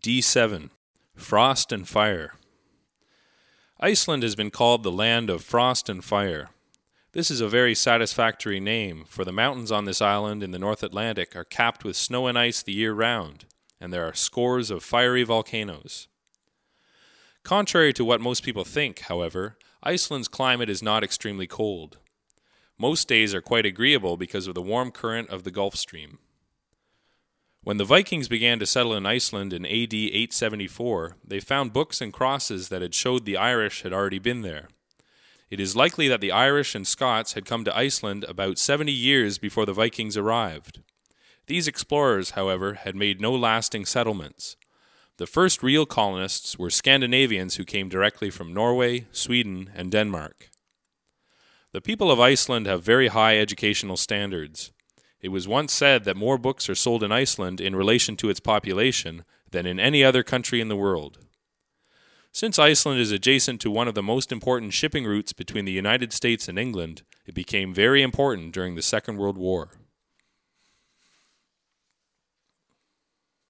D7. Frost and Fire. Iceland has been called the land of frost and fire. This is a very satisfactory name, for the mountains on this island in the North Atlantic are capped with snow and ice the year round, and there are scores of fiery volcanoes. Contrary to what most people think, however, Iceland's climate is not extremely cold. Most days are quite agreeable because of the warm current of the Gulf Stream. When the Vikings began to settle in Iceland in AD 874, they found books and crosses that had showed the Irish had already been there. It is likely that the Irish and Scots had come to Iceland about 70 years before the Vikings arrived. These explorers, however, had made no lasting settlements. The first real colonists were Scandinavians who came directly from Norway, Sweden, and Denmark. The people of Iceland have very high educational standards. It was once said that more books are sold in Iceland in relation to its population than in any other country in the world. Since Iceland is adjacent to one of the most important shipping routes between the United States and England, it became very important during the Second World War.